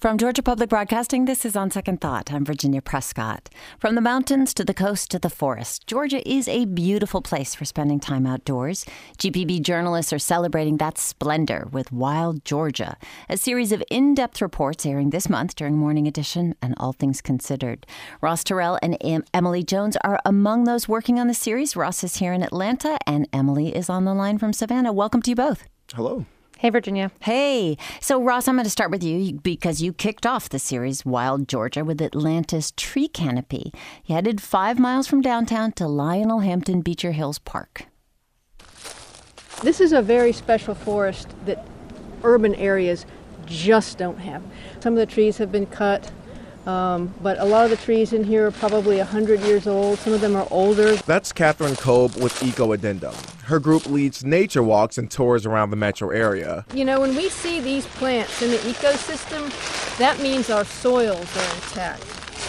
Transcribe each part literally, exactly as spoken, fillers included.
From Georgia Public Broadcasting, this is On Second Thought. I'm Virginia Prescott. From the mountains to the coast to the forest, Georgia is a beautiful place for spending time outdoors. G P B journalists are celebrating that splendor with Wild Georgia, a series of in-depth reports airing this month during Morning Edition and All Things Considered. Ross Terrell and em- Emily Jones are among those working on the series. Ross is here in Atlanta, and Emily is on the line from Savannah. Welcome to you both. Hello. Hey, Virginia. Hey. So, Ross, I'm going to start with you because you kicked off the series Wild Georgia with Atlanta's tree canopy. You headed five miles from downtown to Lionel Hampton Beecher Hills Park. This is a very special forest that urban areas just don't have. Some of the trees have been cut, um, but a lot of the trees in here are probably one hundred years old. Some of them are older. That's Catherine Kolb with Eco Addendum. Her group leads nature walks and tours around the metro area. You know, when we see these plants in the ecosystem, that means our soils are intact.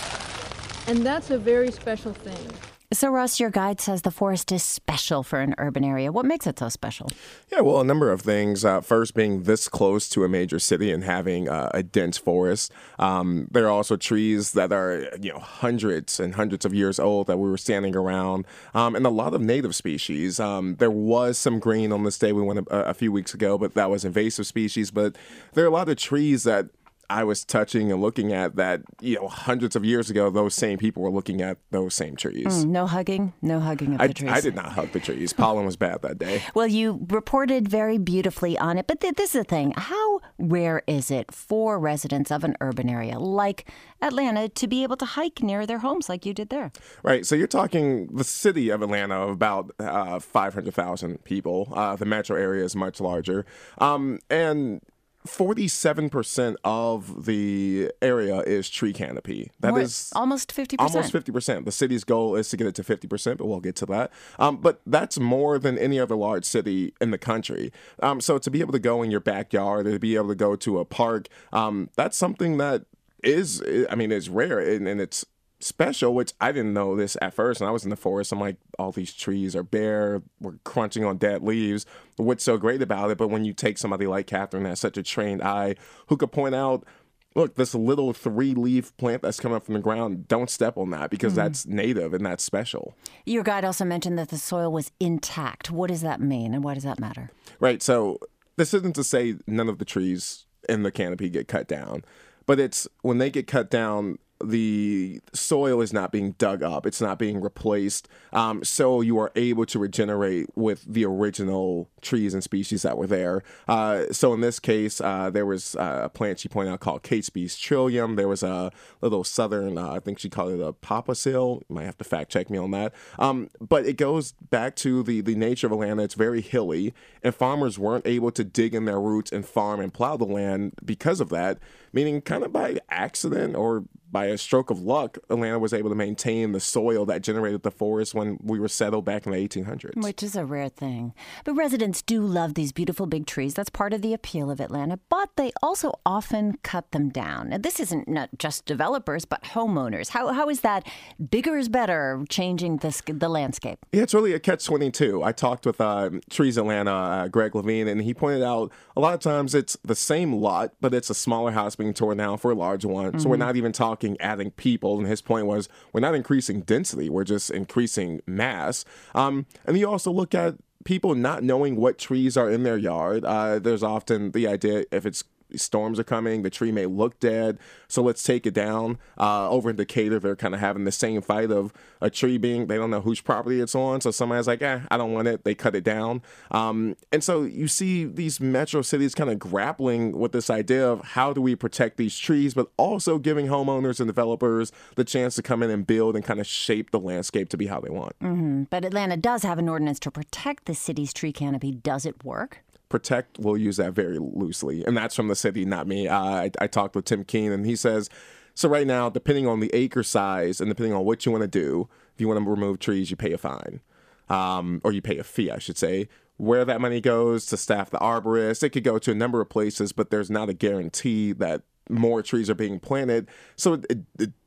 And that's a very special thing. So, Ross, your guide says the forest is special for an urban area. What makes it so special? Yeah, well, a number of things. Uh, first, being this close to a major city and having uh, a dense forest. Um, there are also trees that are, you know, hundreds and hundreds of years old that we were standing around, um, and a lot of native species. Um, there was some green on this day we went a, a few weeks ago, but that was invasive species. But there are a lot of trees that I was touching and looking at that, you know, hundreds of years ago, those same people were looking at those same trees. Mm, no hugging, no hugging of I, the trees. I did not hug the trees. Pollen was bad that day. Well, you reported very beautifully on it, but th- this is the thing. How rare is it for residents of an urban area like Atlanta to be able to hike near their homes like you did there? Right. So you're talking the city of Atlanta of about uh, five hundred thousand people. Uh, the metro area is much larger. Um, and forty-seven percent of the area is tree canopy. That More, is almost fifty percent. Almost fifty percent. The city's goal is to get it to fifty percent, but we'll get to that. Um, but that's more than any other large city in the country. Um, so to be able to go in your backyard, or to be able to go to a park, um, that's something that is, I mean, is rare, and, and it's special, which I didn't know this at first. And I was in the forest. I'm like, all these trees are bare. We're crunching on dead leaves. What's so great about it? But when you take somebody like Catherine, that has such a trained eye, who could point out, look, this little three-leaf plant that's coming up from the ground, don't step on that because mm. that's native and that's special. Your guide also mentioned that the soil was intact. What does that mean and why does that matter? Right. So this isn't to say none of the trees in the canopy get cut down, but it's when they get cut down, the soil is not being dug up. It's not being replaced. Um, so you are able to regenerate with the original trees and species that were there. Uh, so in this case, uh, there was a plant she pointed out called Catesby's trillium. There was a little southern, uh, I think she called it a papasil. You might have to fact check me on that. Um, but it goes back to the, the nature of Atlanta. It's very hilly, and farmers weren't able to dig in their roots and farm and plow the land because of that, meaning kind of by accident or by a stroke of luck, Atlanta was able to maintain the soil that generated the forest when we were settled back in the eighteen hundreds. Which is a rare thing. But residents do love these beautiful big trees. That's part of the appeal of Atlanta. But they also often cut them down. Now, this isn't not just developers, but homeowners. How How is that bigger is better changing this, the landscape? Yeah, it's really a catch twenty-two. I talked with uh, Trees Atlanta, uh, Greg Levine, and he pointed out a lot of times it's the same lot, but it's a smaller house being torn down for a large one. Mm-hmm. So we're not even talking adding people, and his point was we're not increasing density, we're just increasing mass. Um, and you also look at people not knowing what trees are in their yard. Uh, there's often the idea if it's storms are coming, the tree may look dead, so let's take it down. Uh, over in Decatur, they're kind of having the same fight of a tree being, they don't know whose property it's on, so somebody's like, eh, I don't want it, they cut it down. Um, and so you see these metro cities kind of grappling with this idea of how do we protect these trees, but also giving homeowners and developers the chance to come in and build and kind of shape the landscape to be how they want. Mm-hmm. But Atlanta does have an ordinance to protect the city's tree canopy. Does it work? Protect, we'll use that very loosely. And that's from the city, not me. Uh, I, I talked with Tim Keene, and he says, so right now, depending on the acre size and depending on what you want to do, if you want to remove trees, you pay a fine. Um, or you pay a fee, I should say. Where that money goes to staff the arborists, it could go to a number of places, but there's not a guarantee that more trees are being planted. So it, it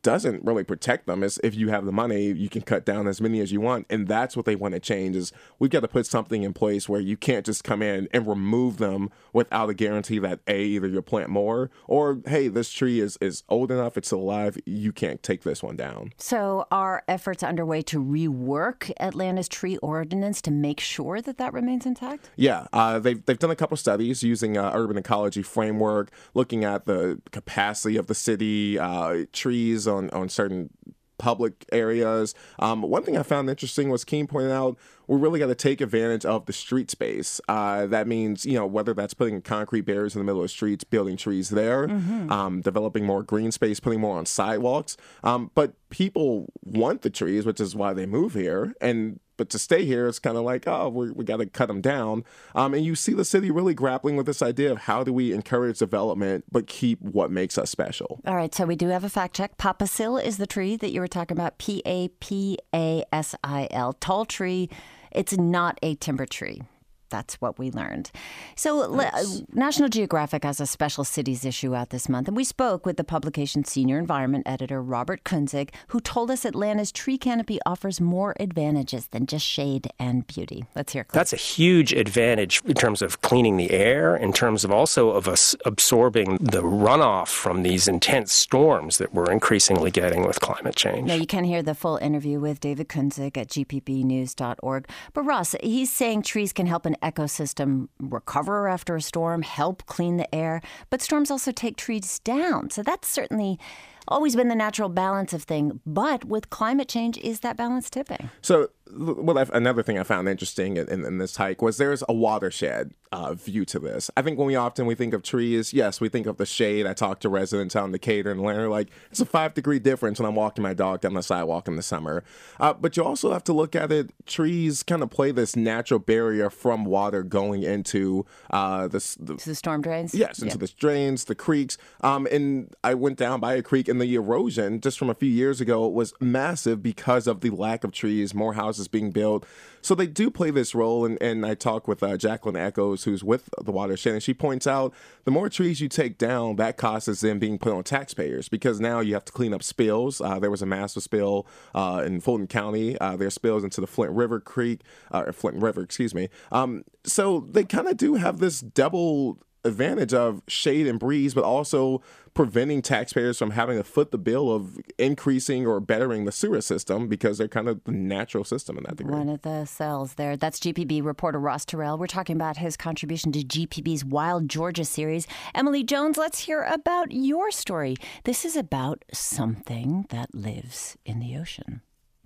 doesn't really protect them. Is if you have the money, you can cut down as many as you want. And that's what they want to change is we've got to put something in place where you can't just come in and remove them without a guarantee that A, either you'll plant more or, hey, this tree is, is old enough, it's still alive, you can't take this one down. So are efforts underway to rework Atlanta's tree ordinance to make sure that that remains intact? Yeah, uh, they've, they've done a couple studies using uh, urban ecology framework, looking at the capacity of the city, uh, trees on, on certain public areas. Um, one thing I found interesting was Keene pointed out we really got to take advantage of the street space. Uh, that means, you know, whether that's putting concrete barriers in the middle of the streets, building trees there, mm-hmm. um, developing more green space, putting more on sidewalks. Um, but people want the trees, which is why they move here. And But to stay here, it's kind of like, oh, we we got to cut them down. Um, and you see the city really grappling with this idea of how do we encourage development but keep what makes us special. All right, so we do have a fact check. Papasil is the tree that you were talking about, P A P A S I L, tall tree. It's not a timber tree. That's what we learned. So nice. National Geographic has a special cities issue out this month, and we spoke with the publication's senior environment editor, Robert Kunzig, who told us Atlanta's tree canopy offers more advantages than just shade and beauty. Let's hear. That's a huge advantage in terms of cleaning the air, in terms of also of us absorbing the runoff from these intense storms that we're increasingly getting with climate change. Now, you can hear the full interview with David Kunzig at G P B news dot org. But Ross, he's saying trees can help an ecosystem recover after a storm, help clean the air, but storms also take trees down. So that's certainly always been the natural balance of thing. But with climate change, is that balance tipping? So well, another thing I found interesting in, in this hike was there's a watershed uh, view to this. I think when we often we think of trees, yes, we think of the shade. I talk to residents out in Decatur and Atlanta, like it's a five degree difference when I'm walking my dog down the sidewalk in the summer. Uh, but you also have to look at it. Trees kind of play this natural barrier from water going into uh, the, the, to the storm drains. Yes, into yeah. the drains, the creeks. Um, and I went down by a creek, and the erosion just from a few years ago was massive because of the lack of trees, more houses being built. So they do play this role. And, and I talk with uh, Jacqueline Echoes, who's with the watershed, and she points out the more trees you take down, that cost is then being put on taxpayers because now you have to clean up spills. Uh, there was a massive spill uh, in Fulton County. Uh, there are spills into the Flint River Creek, uh, Flint River, excuse me. Um, so they kind of do have this double advantage of shade and breeze, but also preventing taxpayers from having to foot the bill of increasing or bettering the sewer system because they're kind of the natural system in that degree. One of the cells there. That's G P B reporter Ross Terrell. We're talking about his contribution to G P B's Wild Georgia series. Emily Jones, let's hear about your story. This is about something that lives in the ocean.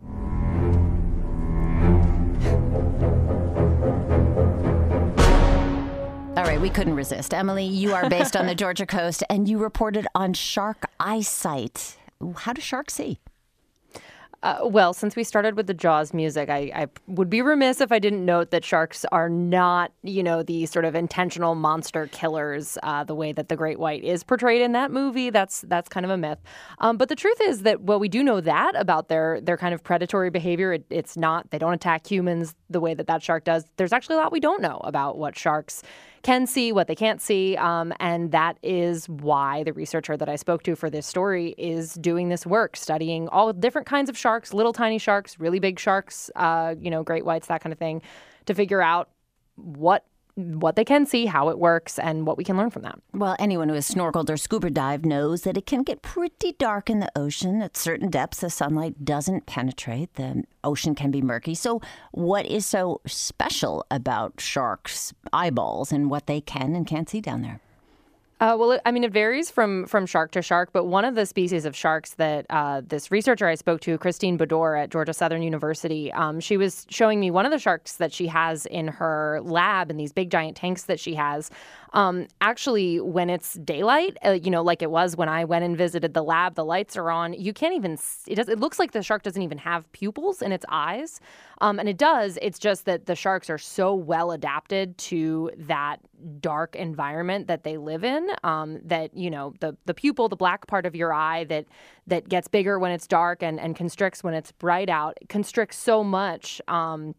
All right, we couldn't resist. Emily, you are based on the Georgia coast, and you reported on shark eyesight. How do sharks see? Uh, well, since we started with the Jaws music, I, I would be remiss if I didn't note that sharks are not, you know, the sort of intentional monster killers, uh, the way that the great white is portrayed in that movie. That's that's kind of a myth. Um, but the truth is that, well, we do know that about their their kind of predatory behavior. It, it's not, they don't attack humans the way that that shark does. There's actually a lot we don't know about what sharks can see, what they can't see. Um, and that is why the researcher that I spoke to for this story is doing this work, studying all different kinds of sharks, little tiny sharks, really big sharks, uh, you know, great whites, that kind of thing, to figure out what what they can see, how it works, and what we can learn from that. Well, anyone who has snorkeled or scuba dived knows that it can get pretty dark in the ocean. At certain depths, the sunlight doesn't penetrate. The ocean can be murky. So what is so special about sharks' eyeballs and what they can and can't see down there? Uh, well, it, I mean, it varies from from shark to shark, but one of the species of sharks that uh, this researcher I spoke to, Christine Bador at Georgia Southern University, um, she was showing me one of the sharks that she has in her lab in these big giant tanks that she has. Um, actually, when it's daylight, uh, you know, like it was when I went and visited the lab, the lights are on. You can't even see, it does. It looks like the shark doesn't even have pupils in its eyes. Um, and it does. It's just that the sharks are so well adapted to that dark environment that they live in, um, that, you know, the the pupil, the black part of your eye that that gets bigger when it's dark and, and constricts when it's bright out, constricts so much um,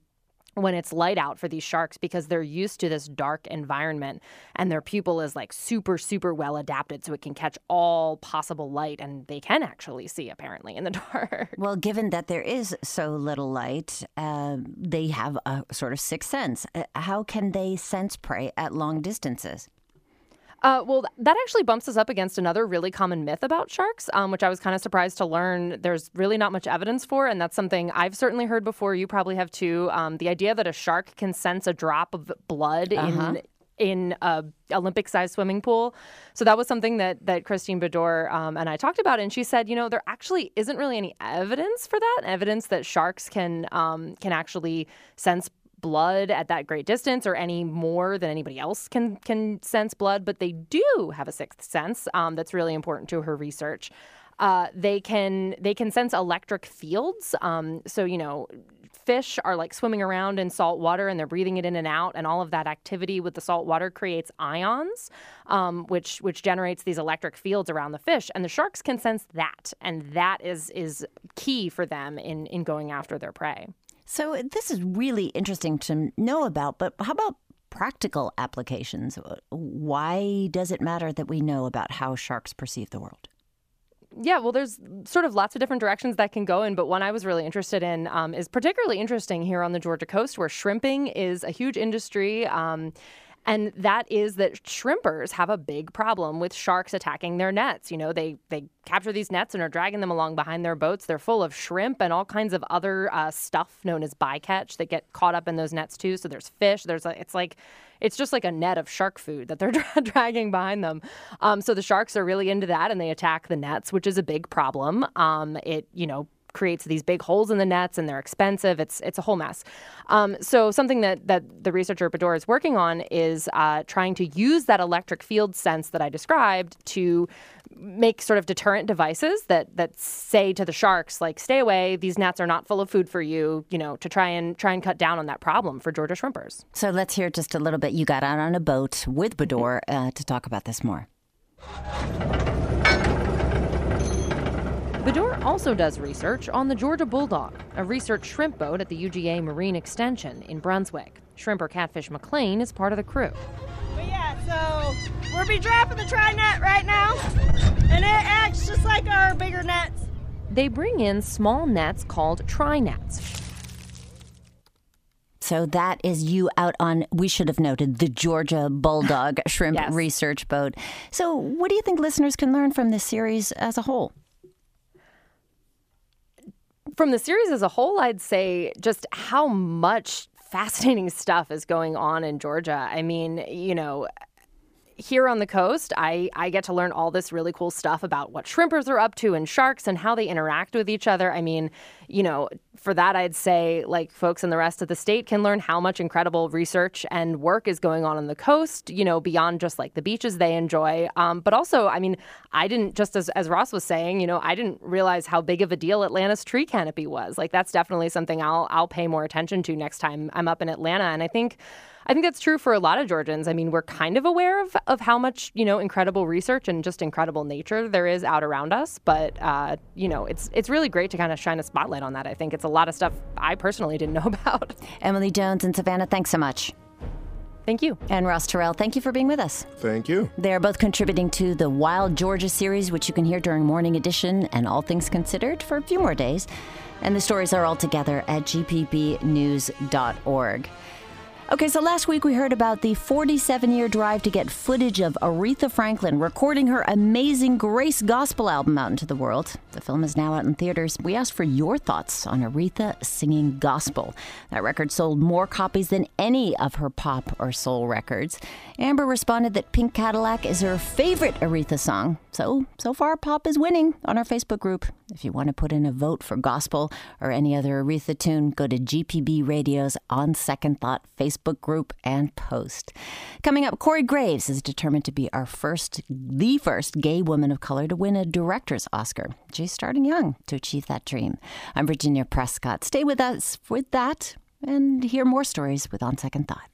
when it's light out for these sharks because they're used to this dark environment and their pupil is like super, super well adapted so it can catch all possible light, and they can actually see apparently in the dark. Well, given that there is so little light, uh, they have a sort of sixth sense. Uh, how can they sense prey at long distances? Uh, well, that actually bumps us up against another really common myth about sharks, um, which I was kind of surprised to learn there's really not much evidence for. And that's something I've certainly heard before. You probably have too. Um, the idea that a shark can sense a drop of blood uh-huh. in in a Olympic-sized swimming pool. So that was something that that Christine Bedore um, and I talked about. And she said, you know, there actually isn't really any evidence for that, evidence that sharks can um, can actually sense blood at that great distance or any more than anybody else can can sense blood, but they do have a sixth sense um, that's really important to her research. Uh, they can they can sense electric fields. Um, so, you know, fish are like swimming around in salt water and they're breathing it in and out, and all of that activity with the salt water creates ions, um, which which generates these electric fields around the fish. And the sharks can sense that, and that is is key for them in in going after their prey. So this is really interesting to know about, but how about practical applications? Why does it matter that we know about how sharks perceive the world? Yeah, well, there's sort of lots of different directions that can go in, but one I was really interested in um, is particularly interesting here on the Georgia coast, where shrimping is a huge industry. Um, And that is that shrimpers have a big problem with sharks attacking their nets. You know, they they capture these nets and are dragging them along behind their boats. They're full of shrimp and all kinds of other uh, stuff known as bycatch that get caught up in those nets too. So there's fish. There's a, it's like it's just like a net of shark food that they're dra- dragging behind them. Um, so the sharks are really into that, and they attack the nets, which is a big problem. Um, it you know. creates these big holes in the nets, and they're expensive. It's it's a whole mess. Um, so something that, that the researcher Bedore is working on is uh, trying to use that electric field sense that I described to make sort of deterrent devices that that say to the sharks, like, stay away, these nets are not full of food for you, you know, to try and try and cut down on that problem for Georgia shrimpers. So let's hear just a little bit. You got out on a boat with Bedore uh, to talk about this more. Bedore also does research on the Georgia Bulldog, a research shrimp boat at the U G A Marine Extension in Brunswick. Shrimper Catfish McLean is part of the crew. But yeah, so we'll be dropping the tri-net right now, and it acts just like our bigger nets. They bring in small nets called tri-nets. So that is you out on, we should have noted, the Georgia Bulldog shrimp Yes. research boat. So what do you think listeners can learn from this series as a whole? From the series as a whole, I'd say just how much fascinating stuff is going on in Georgia. I mean, you know, here on the coast, I, I get to learn all this really cool stuff about what shrimpers are up to and sharks and how they interact with each other. I mean, you know, for that, I'd say, like, folks in the rest of the state can learn how much incredible research and work is going on on the coast, you know, beyond just like the beaches they enjoy. Um, but also, I mean, I didn't, just as, as Ross was saying, you know, I didn't realize how big of a deal Atlanta's tree canopy was. Like, that's definitely something I'll I'll pay more attention to next time I'm up in Atlanta. And I think I think that's true for a lot of Georgians. I mean, we're kind of aware of, of how much, you know, incredible research and just incredible nature there is out around us. But, uh, you know, it's it's really great to kind of shine a spotlight on that. I think it's a lot of stuff I personally didn't know about. Emily Jones and Savannah, thanks so much. Thank you. And Ross Terrell, thank you for being with us. Thank you. They are both contributing to the Wild Georgia series, which you can hear during Morning Edition and All Things Considered for a few more days. And the stories are all together at g p b news dot org. Okay, so last week we heard about the forty-seven-year drive to get footage of Aretha Franklin recording her amazing Grace gospel album out into the world. The film is now out in theaters. We asked for your thoughts on Aretha singing gospel. That record sold more copies than any of her pop or soul records. Amber responded that Pink Cadillac is her favorite Aretha song. So, so far, pop is winning on our Facebook group. If you want to put in a vote for gospel or any other Aretha tune, go to G P B Radio's On Second Thought Facebook group and post. Coming up, Corey Graves is determined to be our first, the first gay woman of color to win a director's Oscar. She's starting young to achieve that dream. I'm Virginia Prescott. Stay with us with that and hear more stories with On Second Thought.